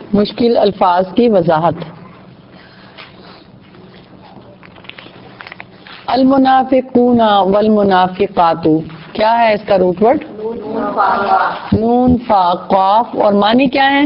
مشکل الفاظ کی وضاحت. المنافقون والمنافقات کیا ہے اس کا روٹ ورڈ؟ نون فا قاف. اور معنی کیا ہے؟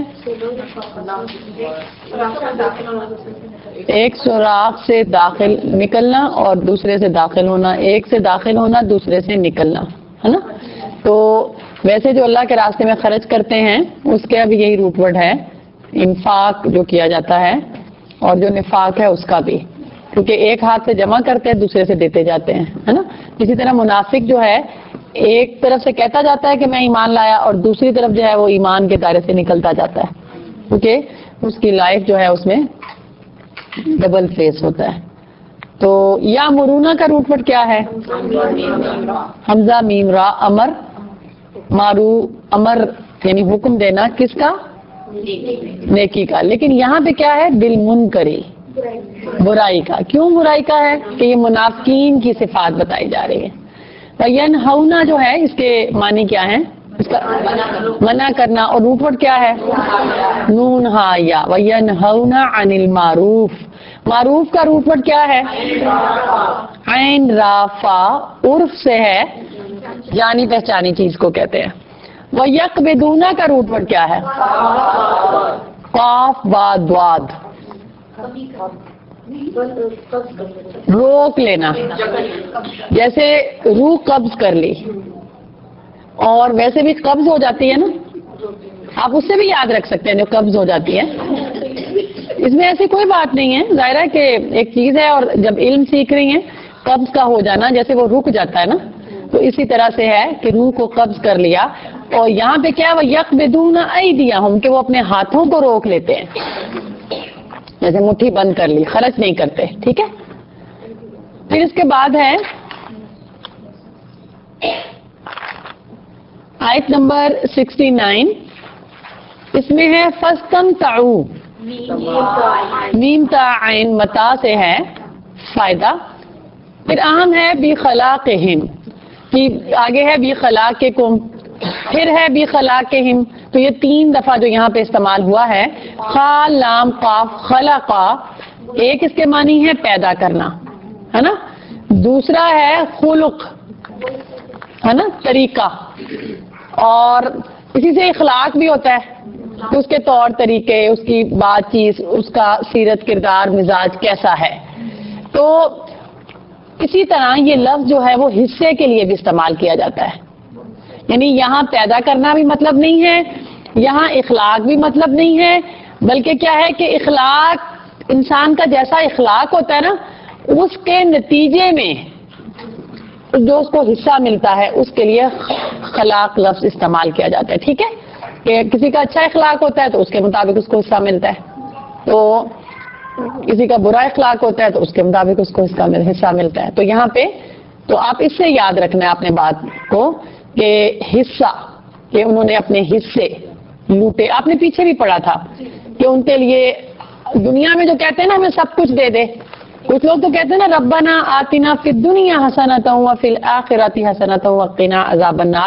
ایک سوراخ سے داخل نکلنا اور دوسرے سے داخل ہونا، ایک سے داخل ہونا دوسرے سے نکلنا، ہے نا. تو ویسے جو اللہ کے راستے میں خرچ کرتے ہیں اس کا بھی یہی روٹ ورڈ ہے، انفاق جو کیا جاتا ہے، اور جو نفاق ہے اس کا بھی، کیونکہ ایک ہاتھ سے جمع کرتے ہیں دوسرے سے دیتے جاتے ہیں، ہے نا. اسی طرح منافق جو ہے ایک طرف سے کہتا جاتا ہے کہ میں ایمان لایا، اور دوسری طرف جو ہے وہ ایمان کے دائرے سے نکلتا جاتا ہے، کیونکہ اس کی لائف جو ہے اس میں ڈبل فیس ہوتا ہے. تو یا مرونا کا روٹ ورڈ کیا ہے؟ حمزہ میم را. امر مارو، امر یعنی حکم دینا کس کا؟ نیکی کا. لیکن یہاں پہ کیا ہے؟ بالمنکری، برائی کا. کیوں برائی کا ہے؟ کہ یہ منافقین کی صفات بتائی جا رہی ہے. وَيَنْهَوْنَ جو ہے اس کے معنی کیا ہے؟ اس کا منع کرنا. اور روٹ ورڈ کیا ہے؟ نون ہا یا. وَيَنْهَوْنَ عَنِ الْمَعْرُوفِ. معروف کا روٹ ورڈ کیا ہے؟ عین رافا. عرف سے ہے، جانی پہچانی چیز کو کہتے ہیں. وَيَقْبِضُونَ کا روٹ ورڈ کیا ہے؟ قاف با دواد. روک لینا، جیسے روح قبض کر لی، اور ویسے بھی قبض ہو جاتی ہے نا، آپ اس سے بھی یاد رکھ سکتے ہیں جو قبض ہو جاتی ہے. اس میں ایسی کوئی بات نہیں ہے، ظاہر ہے کہ ایک چیز ہے، اور جب علم سیکھ رہی ہیں قبض کا ہو جانا جیسے وہ رک جاتا ہے نا، تو اسی طرح سے ہے کہ روح کو قبض کر لیا. اور یہاں پہ کیا ہے؟ وَيَقْبِضُونَ أَيْدِيَهُمْ کہ وہ اپنے ہاتھوں کو روک لیتے ہیں، جیسے مٹھی بند کر لی، خرچ نہیں کرتے. ٹھیک ہے. پھر اس کے بعد ہے آیت نمبر 69. اس میں ہے فَاسْتَمْتَعُوا. میم تا عین متا سے ہے فائدہ. پھر اہم ہے بِخَلَاقِهِمْ کہ آگے ہے بِخَلَاقِكُمْ، پھر ہے بِخَلَاقِهِمْ. تو یہ 3 دفعہ جو یہاں پہ استعمال ہوا ہے، خا لام قاف. خلقا ایک اس کے معنی ہے پیدا کرنا، ہے نا. دوسرا ہے خلق، ہے نا، طریقہ. اور اسی سے اخلاق بھی ہوتا ہے کہ اس کے طور طریقے، اس کی بات چیت، اس کا سیرت کردار مزاج کیسا ہے. تو اسی طرح یہ لفظ جو ہے وہ حصے کے لیے بھی استعمال کیا جاتا ہے. یعنی یہاں پیدا کرنا بھی مطلب نہیں ہے، یہاں اخلاق بھی مطلب نہیں ہے، بلکہ کیا ہے کہ اخلاق، انسان کا جیسا اخلاق ہوتا ہے نا، اس کے نتیجے میں جو اس کو حصہ ملتا ہے اس کے لیے خلاق لفظ استعمال کیا جاتا ہے. ٹھیک ہے. کہ کسی کا اچھا اخلاق ہوتا ہے تو اس کے مطابق اس کو حصہ ملتا ہے، تو کسی کا برا اخلاق ہوتا ہے تو اس کے مطابق اس کو حصہ ملتا ہے. تو یہاں پہ تو آپ اس سے یاد رکھنا ہے اپنے بات کو کہ حصہ، کہ انہوں نے اپنے حصے لوٹے. آپ نے پیچھے بھی پڑھا تھا کہ ان کے لیے دنیا میں جو کہتے ہیں نا ہمیں سب کچھ دے دے، کچھ لوگ تو کہتے ہیں نا ربنا آتنا فی الدنیا حسنۃ وفی الآخرۃ حسنۃ وقنا عذاب النار.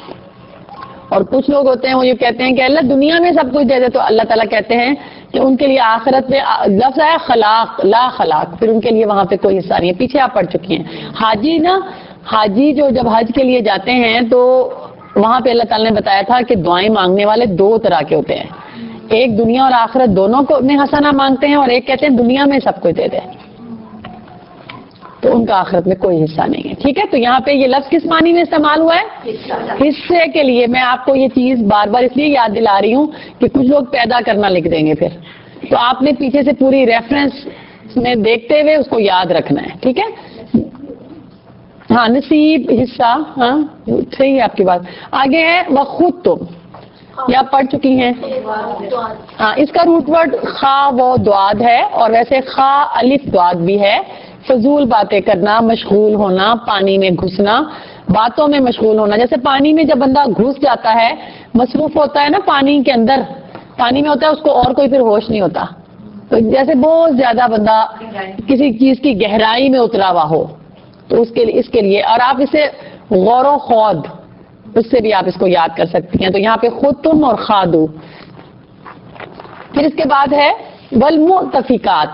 اور کچھ لوگ ہوتے ہیں وہ یہ کہتے ہیں کہ اللہ دنیا میں سب کچھ دے دے، تو اللہ تعالیٰ کہتے ہیں کہ ان کے لیے آخرت میں لفظ ہے خلاق، لا خلاق، پھر ان کے لیے وہاں پہ کوئی حصہ نہیں ہے. پیچھے آپ پڑھ چکی ہیں. حاجی نا، حاجی جو جب حج کے لیے جاتے ہیں تو وہاں پہ اللہ تعالیٰ نے بتایا تھا کہ دعائیں مانگنے والے 2 طرح کے ہوتے ہیں. ایک دنیا اور آخرت دونوں کو میں حسنہ مانگتے ہیں، اور ایک کہتے ہیں دنیا میں سب کچھ دے دے، تو ان کا آخرت میں کوئی حصہ نہیں ہے. ٹھیک ہے. تو یہاں پہ یہ لفظ کس معنی میں استعمال ہوا ہے؟ حصے کے لیے. میں آپ کو یہ چیز بار بار اس لیے یاد دلا رہی ہوں کہ کچھ لوگ پیدا کرنا لکھ دیں گے پھر، تو آپ نے پیچھے سے پوری ریفرنس میں دیکھتے ہوئے اس کو یاد رکھنا ہے. ٹھیک ہے. ہاں نصیب، حصہ، ہاں صحیح ہے آپ کی بات. آگے ہے وخود تم، یہ آپ پڑھ چکی ہیں. ہاں اس کا روٹ ورڈ خا و دعاد ہے، اور ویسے خا الف دعاد بھی ہے. فضول باتیں کرنا، مشغول ہونا، پانی میں گھسنا، باتوں میں مشغول ہونا. جیسے پانی میں جب بندہ گھس جاتا ہے، مصروف ہوتا ہے نا پانی کے اندر، پانی میں ہوتا ہے، اس کو اور کوئی پھر ہوش نہیں ہوتا. تو جیسے بہت زیادہ بندہ کسی چیز کی گہرائی میں اترا ہوا ہو، تو اس کے لیے اور آپ اسے غور و خوض، اس سے بھی آپ اس کو یاد کر سکتی ہیں. تو یہاں پہ خود تم اور خادو. پھر اس کے بعد ہے والمؤتفقات،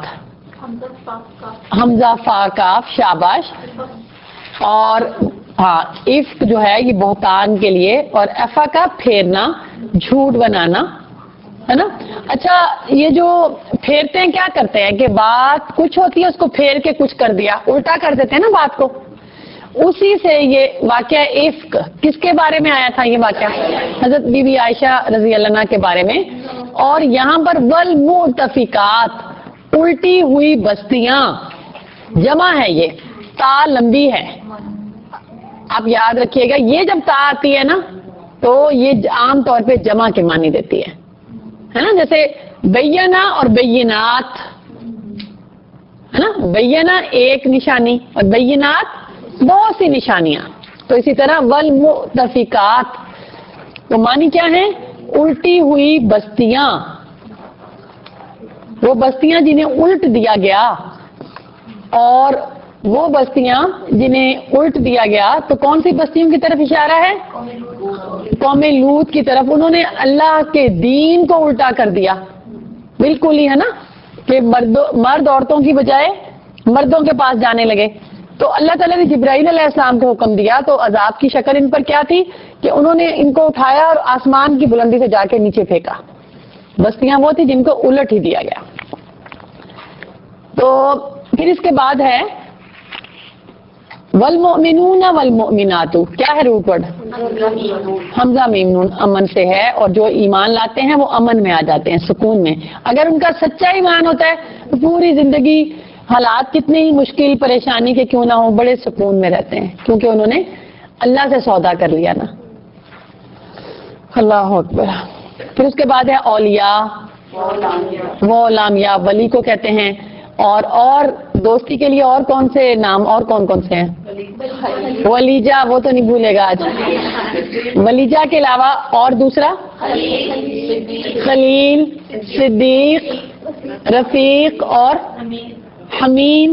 حمزہ فا کاف شاباش، اور ہاں افک جو ہے یہ بہتان کے لیے، اور افا کا پھیرنا، جھوٹ بنانا، ہے نا. اچھا یہ جو پھیرتے ہیں کیا کرتے ہیں کہ بات کچھ ہوتی ہے اس کو پھیر کے کچھ کر دیا، الٹا کر دیتے ہیں نا بات کو. اسی سے یہ واقعہ افک کس کے بارے میں آیا تھا؟ یہ واقعہ حضرت بی بی عائشہ رضی اللہ عنہا کے بارے میں. اور یہاں پر والمؤتفقات الٹی ہوئی بستیاں جمع ہے، یہ تا لمبی ہے، آپ یاد رکھیے گا. یہ جب تا آتی ہے نا تو یہ عام طور پہ جمع کے معنی دیتی ہے نا. جیسے بینا اور بینات ہے نا، بینا ایک نشانی اور بینات بہت سی نشانیاں. تو اسی طرح والمؤتفقات تو معنی کیا ہے؟ الٹی ہوئی بستیاں، وہ بستیاں جنہیں الٹ دیا گیا. اور وہ بستیاں جنہیں الٹ دیا گیا تو کون سی بستیوں کی طرف اشارہ ہے؟ قوم لوط کی طرف. انہوں نے اللہ کے دین کو الٹا کر دیا بالکل ہی، ہے نا، کہ مرد عورتوں کی بجائے مردوں کے پاس جانے لگے. تو اللہ تعالیٰ نے جبرائیل علیہ السلام کو حکم دیا تو عذاب کی شکل ان پر کیا تھی کہ انہوں نے ان کو اٹھایا اور آسمان کی بلندی سے جا کے نیچے پھینکا. بستیاں وہ تھی جن کو الٹ ہی دیا گیا. تو پھر اس کے بعد ہے والمؤمنون والمؤمنات، کیا ہے روٹ ورڈ؟ حمزہ میم نون، امن سے ہے. اور جو ایمان لاتے ہیں وہ امن میں آ جاتے ہیں، سکون میں. اگر ان کا سچا ایمان ہوتا ہے تو پوری زندگی حالات کتنے ہی مشکل پریشانی کے کیوں نہ ہو بڑے سکون میں رہتے ہیں، کیونکہ انہوں نے اللہ سے سودا کر لیا نا. اللہ اکبر. پھر اس کے بعد ہے اولیاء، وہ لامیاء ولی کو کہتے ہیں. اور دوستی کے لیے اور کون سے نام اور کون سے ہیں؟ ولیجہ، وہ تو نہیں بھولے گا آج. ولیجہ کے علاوہ اور دوسرا خلیل، صدیق، رفیق اور حمیم.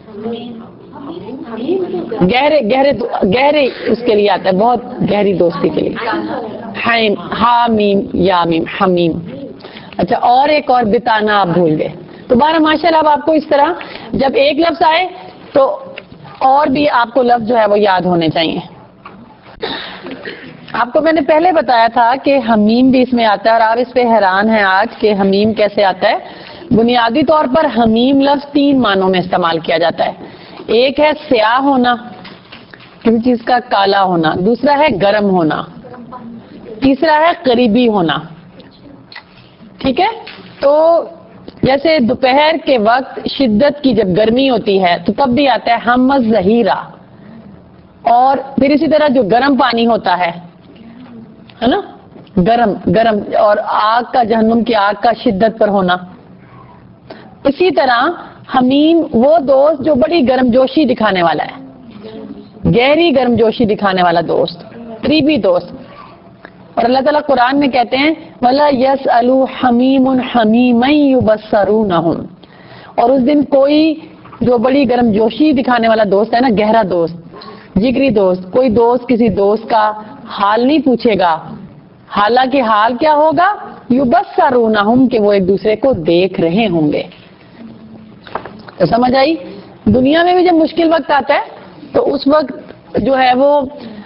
گہرے اس کے لیے آتا ہے، بہت گہری دوستی کے لیے. حامیم یا میم حمیم. اچھا اور ایک اور بتانا آپ بھول گئے. تو بارہ ماشاءاللہ اب آپ کو اس طرح جب ایک لفظ آئے تو اور بھی آپ کو لفظ جو ہے وہ یاد ہونے چاہیے. آپ کو میں نے پہلے بتایا تھا کہ حمیم بھی اس میں آتا ہے اور آپ اس پہ حیران ہیں آج کہ حمیم کیسے آتا ہے. بنیادی طور پر حمیم لفظ 3 معنوں میں استعمال کیا جاتا ہے. ایک ہے سیاہ ہونا، کسی چیز کا کالا ہونا. دوسرا ہے گرم ہونا. تیسرا ہے قریبی ہونا. ٹھیک ہے. تو جیسے دوپہر کے وقت شدت کی جب گرمی ہوتی ہے تو تب بھی آتا ہے حمز ظہیرہ. اور پھر اسی طرح جو گرم پانی ہوتا ہے نا، گرم اور آگ کا، جہنم کی آگ کا شدت پر ہونا. اسی طرح حمیم وہ دوست جو بڑی گرم جوشی دکھانے والا ہے، گہری گرم جوشی دکھانے والا دوست، قریبی دوست. اور اللہ تعالیٰ قرآن میں کہتے ہیں وَلَا يَسْأَلُ حَمِيمٌ حَمِيمًا يُبَصَّرُونَهُمْ. اور اس دن کوئی جو بڑی گرم جوشی دکھانے والا دوست ہے نا، گہرا دوست، جگری دوست، کوئی دوست کسی دوست کا حال نہیں پوچھے گا. حالانکہ حال کیا ہوگا؟ يُبَصَّرُونَهُمْ، کہ وہ ایک دوسرے کو دیکھ رہے ہوں گے. تو سمجھ آئی؟ دنیا میں بھی جب مشکل وقت آتا ہے تو اس وقت جو ہے وہ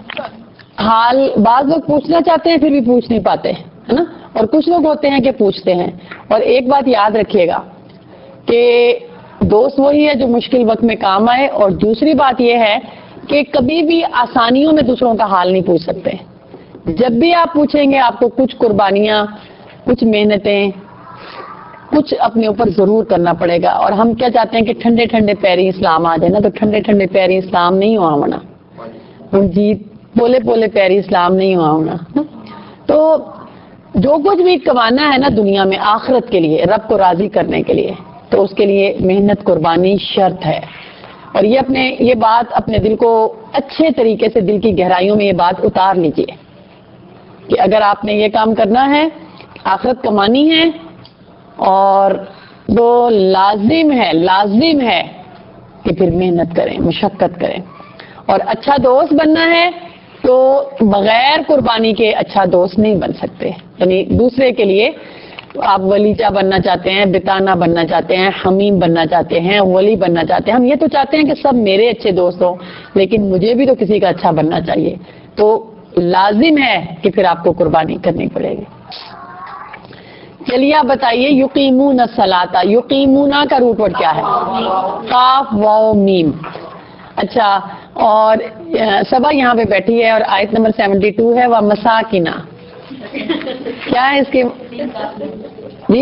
حال بعض لوگ پوچھنا چاہتے ہیں پھر بھی پوچھ نہیں پاتے، ہے نا. اور کچھ لوگ ہوتے ہیں کہ پوچھتے ہیں. اور ایک بات یاد رکھیے گا کہ دوست وہی ہے جو مشکل وقت میں کام آئے. اور دوسری بات یہ ہے کہ کبھی بھی آسانیوں میں دوسروں کا حال نہیں پوچھ سکتے. جب بھی آپ پوچھیں گے آپ کو کچھ قربانیاں، کچھ محنتیں، کچھ اپنے اوپر ضرور کرنا پڑے گا. اور ہم کیا چاہتے ہیں کہ ٹھنڈے ٹھنڈے پیری اسلام آ جائے نا، تو ٹھنڈے ٹھنڈے پیری اسلام نہیں ہوا ہونا. جی پولے پولے پیری اسلام نہیں ہوا ہونا. تو جو کچھ بھی کمانا ہے نا دنیا میں آخرت کے لیے، رب کو راضی کرنے کے لیے، تو اس کے لیے محنت قربانی شرط ہے. اور یہ بات اپنے دل کو اچھے طریقے سے، دل کی گہرائیوں میں یہ بات اتار لیجئے کہ اگر آپ نے یہ کام کرنا ہے، آخرت کمانی ہے، اور وہ لازم ہے کہ پھر محنت کریں، مشقت کریں. اور اچھا دوست بننا ہے تو بغیر قربانی کے اچھا دوست نہیں بن سکتے. یعنی دوسرے کے لیے آپ ولیجہ بننا چاہتے ہیں، بتانا بننا چاہتے ہیں، حمیم بننا چاہتے ہیں، ولی بننا چاہتے ہیں. ہم یہ تو چاہتے ہیں کہ سب میرے اچھے دوست ہوں، لیکن مجھے بھی تو کسی کا اچھا بننا چاہیے. تو لازم ہے کہ پھر آپ کو قربانی کرنی پڑے گی. چلیے آپ بتائیے یقیمون الصلاۃ، یقیمون کا روٹ ورڈ کیا ہے؟ قاف واو میم. اچھا، اور صبا یہاں پہ بیٹھی ہے اور آیت نمبر 72 ہے وہ مساکینہ. کیا ہے اس کے جی؟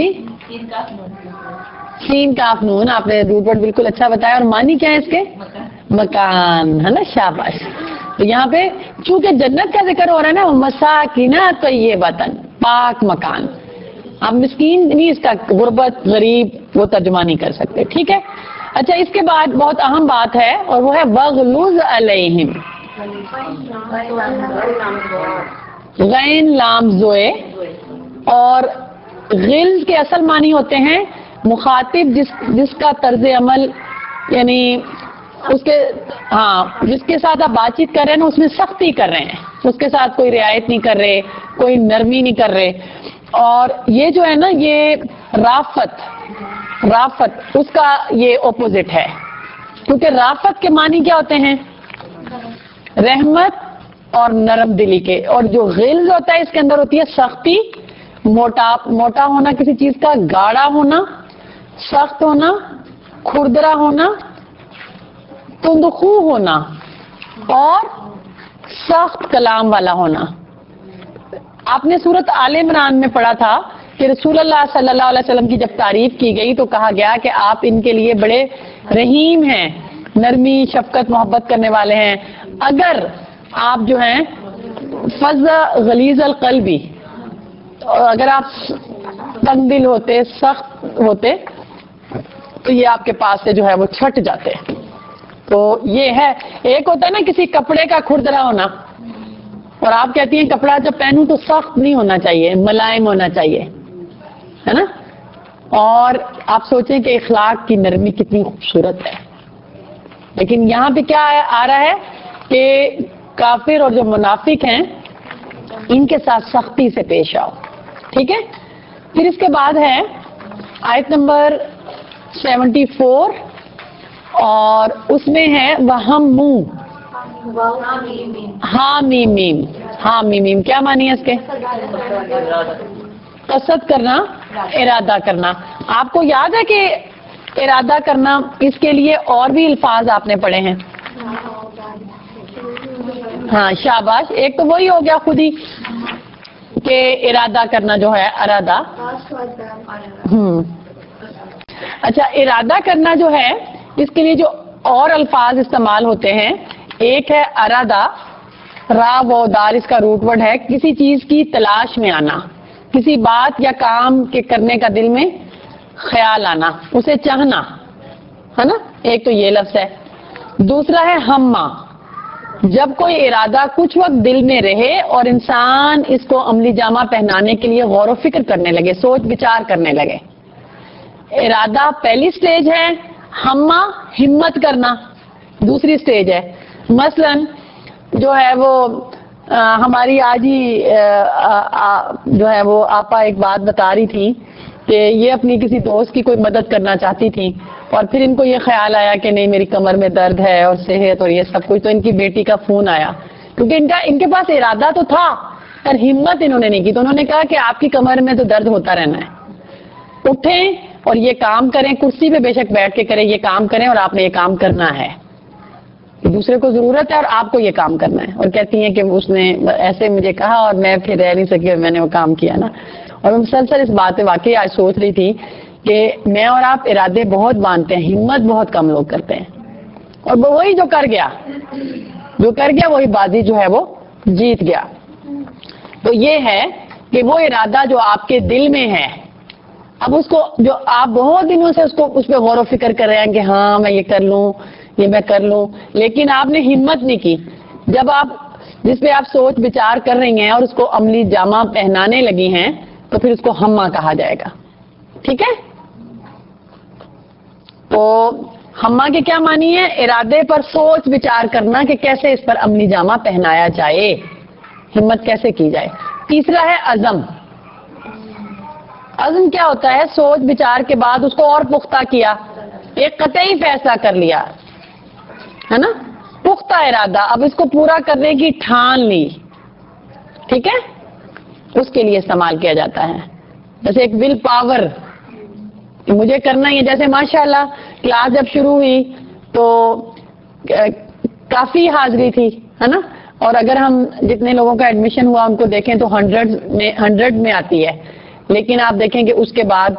سین کاف نون. آپ نے روٹ ورڈ بالکل اچھا بتایا. اور معنی کیا ہے اس کے؟ مکان، ہے نا؟ شاباش. تو یہاں پہ چونکہ جنت کا ذکر ہو رہا ہے نا، مساکینہ طیبۃ، پاک مکان. آپ مسکین نہیں، اس کا غربت، غریب وہ ترجمہ نہیں کر سکتے. ٹھیک ہے. اچھا، اس کے بعد بہت اہم بات ہے اور وہ ہے وغلظ علیہم. غین لام زوئے. اور غلظ کے اصل معنی ہوتے ہیں مخاطب جس کا طرز عمل، یعنی اس کے جس کے ساتھ آپ بات چیت کر رہے ہیں نا، اس میں سختی کر رہے ہیں، اس کے ساتھ کوئی رعایت نہیں کر رہے، کوئی نرمی نہیں کر رہے. اور یہ جو ہے نا، یہ رافت اس کا یہ اپوزٹ ہے. کیونکہ رافت کے معنی کیا ہوتے ہیں؟ رحمت اور نرم دلی کے. اور جو غلظ ہوتا ہے اس کے اندر ہوتی ہے سختی، موٹا ہونا کسی چیز کا، گاڑا ہونا، سخت ہونا، کھردرا ہونا، تندخو ہونا اور سخت کلام والا ہونا. آپ نے سورۃ آل عمران میں پڑھا تھا کہ رسول اللہ صلی اللہ علیہ وسلم کی جب تعریف کی گئی تو کہا گیا کہ آپ ان کے لیے بڑے رحیم ہیں، نرمی، شفقت، محبت کرنے والے ہیں. اگر آپ جو ہیں فظ غلیظ القلبی، اگر آپ تنگ دل ہوتے، سخت ہوتے، تو یہ آپ کے پاس سے جو ہے وہ چھٹ جاتے. تو یہ ہے، ایک ہوتا ہے نا کسی کپڑے کا کھردرا ہونا، اور آپ کہتی ہیں کپڑا جب پہنوں تو سخت نہیں ہونا چاہیے، ملائم ہونا چاہیے، ہے نا؟ اور آپ سوچیں کہ اخلاق کی نرمی کتنی خوبصورت ہے. لیکن یہاں پہ کیا آ رہا ہے کہ کافر اور جو منافق ہیں ان کے ساتھ سختی سے پیش آؤ. ٹھیک ہے. پھر اس کے بعد ہے آیت نمبر 74 اور اس میں ہے وَهَمُّ حامیم. حامیم کیا معنی ہے اس کے؟ قصد کرنا، ارادہ کرنا. آپ کو یاد ہے کہ ارادہ کرنا، اس کے لیے اور بھی الفاظ آپ نے پڑھے ہیں؟ ہاں شاباش. ایک تو وہی ہو گیا خود ہی کہ ارادہ کرنا جو ہے، ارادہ. اچھا، ارادہ کرنا جو ہے اس کے لیے جو اور الفاظ استعمال ہوتے ہیں، ایک ہے ارادہ، را و دال اس کا روٹ ورڈ ہے، کسی چیز کی تلاش میں آنا، کسی بات یا کام کے کرنے کا دل میں خیال آنا، اسے چاہنا، ہے نا؟ ایک تو یہ لفظ ہے. دوسرا ہے ہمہ، جب کوئی ارادہ کچھ وقت دل میں رہے اور انسان اس کو عملی جامہ پہنانے کے لیے غور و فکر کرنے لگے، سوچ بچار کرنے لگے. ارادہ پہلی سٹیج ہے، ہمہ ہمت کرنا دوسری سٹیج ہے. مثلا جو ہے وہ ہماری آج ہی جو ہے وہ آپا ایک بات بتا رہی تھی کہ یہ اپنی کسی دوست کی کوئی مدد کرنا چاہتی تھی، اور پھر ان کو یہ خیال آیا کہ نہیں میری کمر میں درد ہے اور صحت اور یہ سب کچھ، تو ان کی بیٹی کا فون آیا، کیونکہ ان کے پاس ارادہ تو تھا پر ہمت انہوں نے نہیں کی. تو انہوں نے کہا کہ آپ کی کمر میں تو درد ہوتا رہنا ہے، اٹھیں اور یہ کام کریں، کرسی پہ بے شک بیٹھ کے کریں، یہ کام کریں اور آپ نے یہ کام کرنا ہے. دوسرے کو ضرورت ہے اور آپ کو یہ کام کرنا ہے. اور کہتی ہیں کہ اس نے ایسے مجھے کہا اور میں پھر رہ نہیں سکی اور میں نے وہ کام کیا نا. اور میں مسلسل اس بات پہ واقعی آج سوچ رہی تھی کہ میں اور آپ ارادے بہت باندھتے ہیں، ہمت بہت کم لوگ کرتے ہیں. اور وہی جو کر گیا وہی بازی جو ہے وہ جیت گیا. تو یہ ہے کہ وہ ارادہ جو آپ کے دل میں ہے، اب اس کو جو آپ بہت دنوں سے اس پہ غور و فکر کر رہے ہیں کہ ہاں میں یہ کر لوں، یہ میں کر لوں، لیکن آپ نے ہمت نہیں کی. جب آپ جس پہ آپ سوچ بچار کر رہی ہیں اور اس کو عملی جامہ پہنانے لگی ہیں تو پھر اس کو ہمہ کہا جائے گا. ٹھیک ہے. تو ہمہ کے کیا معنی ہے؟ ارادے پر سوچ بچار کرنا کہ کیسے اس پر عملی جامہ پہنایا جائے، ہمت کیسے کی جائے. تیسرا ہے عزم. عزم کیا ہوتا ہے؟ سوچ بچار کے بعد اس کو اور پختہ کیا، ایک قطعی فیصلہ کر لیا ہے نا، پختہ ارادہ، اب اس کو پورا کرنے کی ٹھان لی، ٹھیک ہے، اس کے لیے استعمال کیا جاتا ہے. جیسے ایک ول پاور، مجھے کرنا ہی ہے. جیسے ماشاءاللہ کلاس جب شروع ہوئی تو کافی حاضری تھی ہے نا، اور اگر ہم جتنے لوگوں کا ایڈمیشن ہوا ان کو دیکھیں تو 100 میں آتی ہے، لیکن آپ دیکھیں کہ اس کے بعد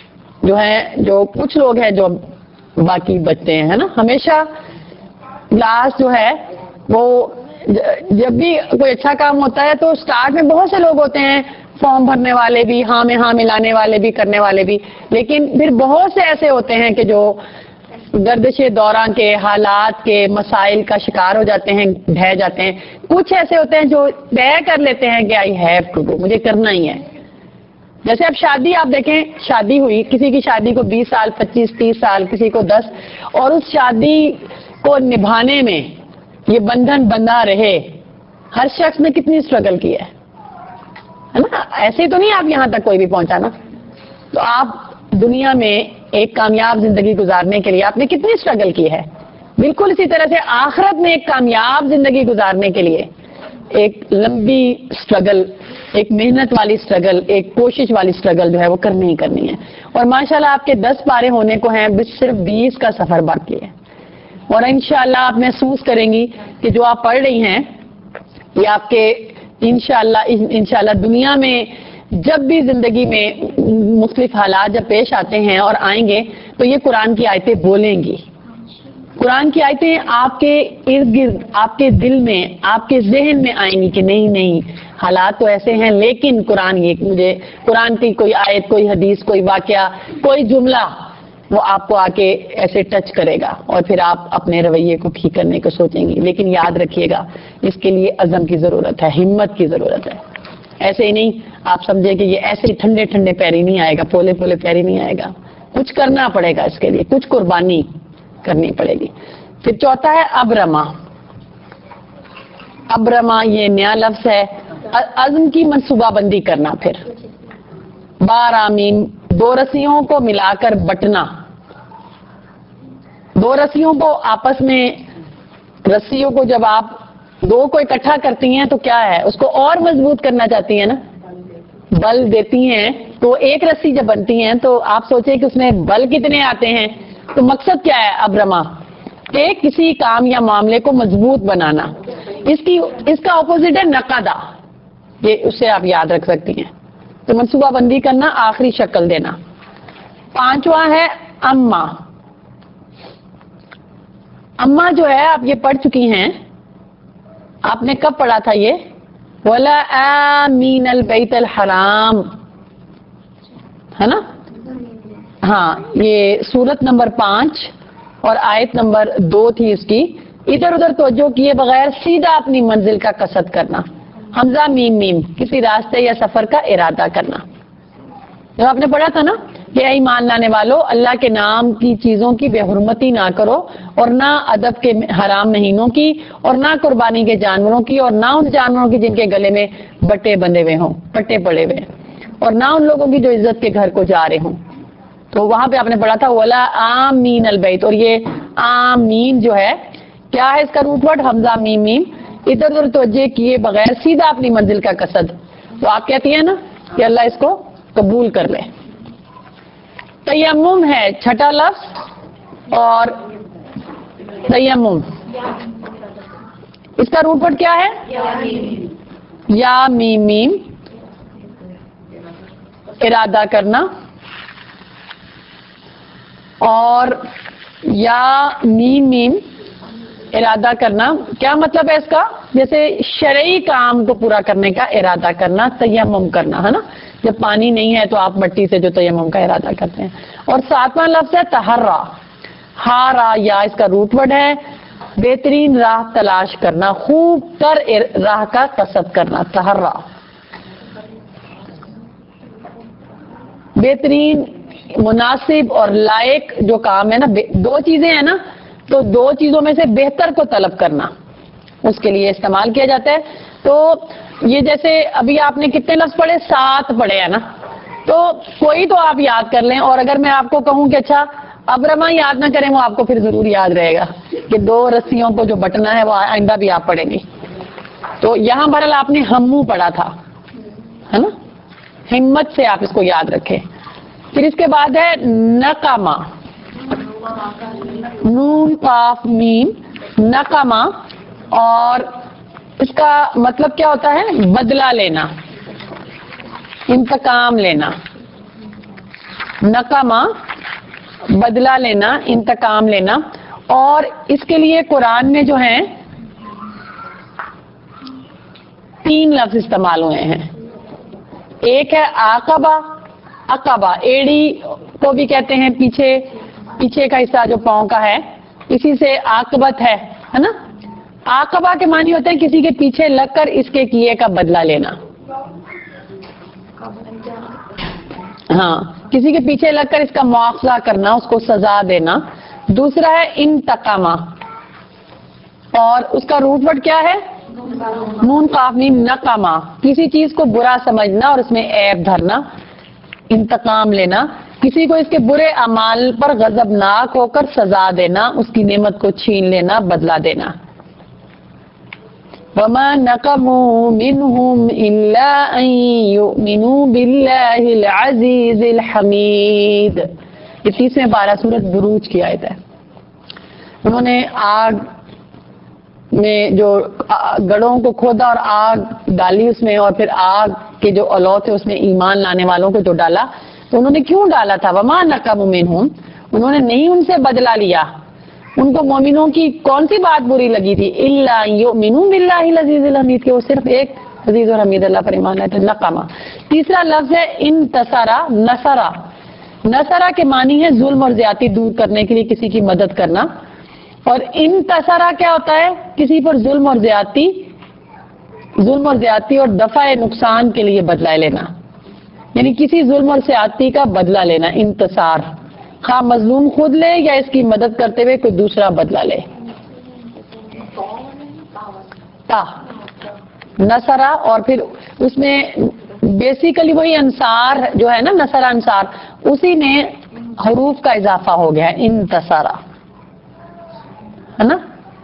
جو کچھ لوگ ہیں جو باقی بچتے ہیں ہے نا. ہمیشہ کلاس جو ہے وہ جب بھی کوئی اچھا کام ہوتا ہے تو سٹارٹ میں بہت سے لوگ ہوتے ہیں، فارم بھرنے والے بھی، ہاں میں ہاں ملانے والے بھی، کرنے والے بھی، لیکن پھر بہت سے ایسے ہوتے ہیں کہ جو گردش دوران کے حالات کے مسائل کا شکار ہو جاتے ہیں، ڈھہ جاتے ہیں. کچھ ایسے ہوتے ہیں جو طے کر لیتے ہیں کہ آئی ہیو ٹو ڈو، مجھے کرنا ہی ہے. جیسے اب شادی آپ دیکھیں، شادی ہوئی، کسی کی شادی کو 20 سال 25 30 سال، کسی کو 10، اور اس شادی کو نبھانے میں یہ بندھن بندھا رہے، ہر شخص نے کتنی اسٹرگل کی ہے نا. ایسے تو نہیں آپ یہاں تک کوئی بھی پہنچا نا. تو آپ دنیا میں ایک کامیاب زندگی گزارنے کے لیے آپ نے کتنی اسٹرگل کی ہے. بالکل اسی طرح سے آخرت میں ایک کامیاب زندگی گزارنے کے لیے ایک لمبی اسٹرگل، ایک محنت والی اسٹرگل، ایک کوشش والی اسٹرگل جو ہے وہ کرنی ہی کرنی ہے. اور ماشاءاللہ آپ کے 10 پارے ہونے کو ہیں، صرف 20 کا سفر باقی ہے. اور انشاءاللہ آپ محسوس کریں گی کہ جو آپ پڑھ رہی ہیں یہ آپ کے انشاءاللہ دنیا میں جب بھی زندگی میں مختلف حالات جب پیش آتے ہیں اور آئیں گے تو یہ قرآن کی آیتیں بولیں گی. قرآن کی آیتیں آپ کے ارد گرد، آپ کے دل میں، آپ کے ذہن میں آئیں گی کہ نہیں حالات تو ایسے ہیں، لیکن قرآن کی کوئی آیت، کوئی حدیث، کوئی واقعہ، کوئی جملہ وہ آپ کو آ کے ایسے ٹچ کرے گا اور پھر آپ اپنے رویے کو ٹھیک کرنے کو سوچیں گی. لیکن یاد رکھیے گا اس کے لیے عزم کی ضرورت ہے، ہمت کی ضرورت ہے. ایسے ہی نہیں آپ سمجھیں کہ یہ ایسے ہی ٹھنڈے ٹھنڈے پیری نہیں آئے گا، پولے پولے پیری نہیں آئے گا. کچھ کرنا پڑے گا، اس کے لیے کچھ قربانی کرنی پڑے گی. پھر چوتھا ہے ابرما. ابرما یہ نیا لفظ ہے، عزم کی منصوبہ بندی کرنا. پھر بارامین، 2 رسیوں کو ملا کر بٹنا. 2 رسیوں کو آپس میں، رسیوں کو جب آپ 2 کو اکٹھا کرتی ہیں تو کیا ہے، اس کو اور مضبوط کرنا چاہتی ہیں نا، بل دیتی ہیں. تو ایک رسی جب بنتی ہیں تو آپ سوچیں کہ اس میں بل کتنے آتے ہیں. تو مقصد کیا ہے ابرما؟ کہ کسی کام یا معاملے کو مضبوط بنانا. اس کا اپوزٹ ہے نقدہ، یہ اسے آپ یاد رکھ سکتی ہیں. تو منصوبہ بندی کرنا، آخری شکل دینا. 5واں ہے اما. اما جو ہے آپ یہ پڑھ چکی ہیں، آپ نے کب پڑھا تھا یہ؟ وَلَا آمِينَ الْبَيْتَ الْحَرَامِ، ہے نا. ہاں، یہ سورت نمبر 5 اور آیت نمبر 2 تھی اس کی. ادھر ادھر توجہ کیے بغیر سیدھا اپنی منزل کا قصد کرنا. حمزہ میم میم، کسی راستے یا سفر کا ارادہ کرنا. جو آپ نے پڑھا تھا نا کہ اے ایمان لانے والو، اللہ کے نام کی چیزوں کی بے حرمتی نہ کرو، اور نہ ادب کے حرام مہینوں کی، اور نہ قربانی کے جانوروں کی، اور نہ ان جانوروں کی جن کے گلے میں بٹے بندھے ہوئے ہوں، پٹے پڑے ہوئے، اور نہ ان لوگوں کی جو عزت کے گھر کو جا رہے ہوں. تو وہاں پہ آپ نے پڑھا تھا ولا آمین البیت. اور یہ آمین جو ہے کیا ہے، اس کا روٹ ورڈ حمزہ میم میم، ادھر ادھر توجہ کیے بغیر سیدھا اپنی منزل کا قصد. تو آپ کہتی ہیں نا کہ اللہ اس کو قبول کر لے. تیمم ہے 6واں لفظ، اور تیمم اس کا روٹ ورڈ کیا ہے؟ یا میم میم، ارادہ کرنا. اور یا میم میم ارادہ کرنا، کیا مطلب ہے اس کا؟ جیسے شرعی کام کو پورا کرنے کا ارادہ کرنا، تیمم کرنا ہے نا. جب پانی نہیں ہے تو آپ مٹی سے جو تیمم کا ارادہ کرتے ہیں. اور 7واں لفظ ہے تحرا. ہارا یا اس کا روٹ ورڈ ہے بہترین راہ تلاش کرنا، خوب تر راہ کا قصد کرنا. تحرا بہترین، مناسب اور لائق جو کام ہے نا. 2 چیزیں ہیں نا، تو 2 چیزوں میں سے بہتر کو طلب کرنا اس کے لیے استعمال کیا جاتا ہے. تو یہ جیسے ابھی آپ نے کتنے لفظ پڑھے؟ 7 پڑھے ہیں نا. تو کوئی تو آپ یاد کر لیں، اور اگر میں آپ کو کہوں کہ اچھا ابرما یاد نہ کریں، وہ آپ کو پھر ضرور یاد رہے گا کہ 2 رسیوں کو جو بٹنا ہے وہ آئندہ بھی آپ پڑھیں گے. تو یہاں بہرحال آپ نے ہمو پڑھا تھا، ہے نا، ہمت سے آپ اس کو یاد رکھیں. پھر اس کے بعد ہے نقمہ، نون قاف میم، نقمہ، اور اس کا مطلب کیا ہوتا ہے؟ بدلہ لینا، انتقام لینا. نقمہ بدلہ لینا، انتقام لینا. اور اس کے لیے قرآن میں جو ہیں 3 لفظ استعمال ہوئے ہیں. ایک ہے عاقبہ، عقبہ ایڑی کو بھی کہتے ہیں، پیچھے کا حصہ جو پاؤں کا ہے، اسی سے عاقبت ہے نا. عاقبہ کے معنی ہوتے ہیں کسی کے پیچھے لگ کر اس کے کیے کا بدلہ لینا. ہاں، کسی کے پیچھے لگ کر اس کا مواخذہ کرنا، اس کو سزا دینا. دوسرا ہے انتقامہ، اور اس کا روٹ ورڈ کیا ہے؟ نون قاف میم نقمہ، کسی چیز کو برا سمجھنا اور اس میں عیب دھرنا، انتقام لینا. کسی کو اس کے برے اعمال پر غضبناک ہو کر سزا دینا، اس کی نعمت کو چھین لینا، بدلہ دینا. وَمَا نَقَمُوا مِنْهُمْ إِلَّا أَن يُؤْمِنُوا بِاللَّهِ الْعَزِيزِ الْحَمِيدِ. یہ 30ویں پارہ سورۃ بروج کی آیت ہے. انہوں نے آگ میں جو گڑھوں کو کھودا اور آگ ڈالی اس میں، اور پھر آگ کے جو اولو تھے اس میں ایمان لانے والوں کو جو ڈالا. تو انہوں نے کیوں ڈالا تھا؟ وَمَا نَقَمُوا مِنْهُمْ، انہوں نے نہیں ان سے بدلہ لیا. ان کو مومنوں کی کون سی بات بری لگی تھی؟ الا یؤمنوا باللہ العزیز الحمید، کہ وہ صرف ایک عزیز اور حمید اللہ پر ایمان لائے تھے. نقمہ. تیسرا لفظ ہے انتصرا، نصرا. نصرا کے معنی ہے ظلم اور زیادتی دور کرنے کے لیے کسی کی مدد کرنا. اور انتصرا کیا ہوتا ہے؟ کسی پر ظلم اور زیادتی اور دفع نقصان کے لیے بدلہ لینا، یعنی کسی ظلم اور زیادتی کا بدلہ لینا. انتصار، خواہ مظلوم خود لے یا اس کی مدد کرتے ہوئے کوئی دوسرا بدلہ لے. نصرہ، اور پھر اس میں بیسیکلی وہی انصار جو ہے نا، نصرہ انصار، اسی میں حروف کا اضافہ ہو گیا ہے، انتصرہ، ہے نا.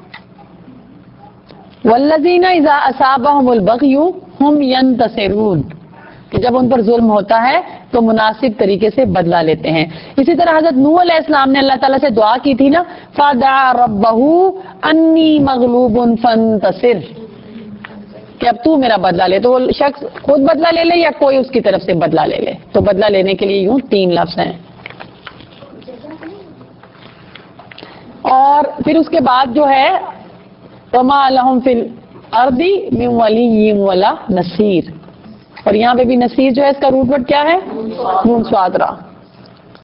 والذین اذا اصابهم البغی هم ینتصرون، کہ جب ان پر ظلم ہوتا ہے تو مناسب طریقے سے بدلہ لیتے ہیں. اسی طرح حضرت نوح علیہ السلام نے اللہ تعالیٰ سے دعا کی تھی نا، فَدَعَا رَبَّهُ أَنِّي مَغْلُوبٌ فَانتَصِرْ، کہ اب تو میرا بدلہ لے. تو وہ شخص خود بدلہ لے لے یا کوئی اس کی طرف سے بدلہ لے لے. تو بدلہ لینے کے لیے یوں 3 لفظ ہیں. اور پھر اس کے بعد جو ہے وَمَا لَهُمْ فِي الْأَرْضِ مِنْ وَلِيٍّ وَلَا نَصِيرٍ. اور یہاں پہ بھی نصیر جو ہے اس کا روٹ ورڈ کیا ہے؟ نون صاد را.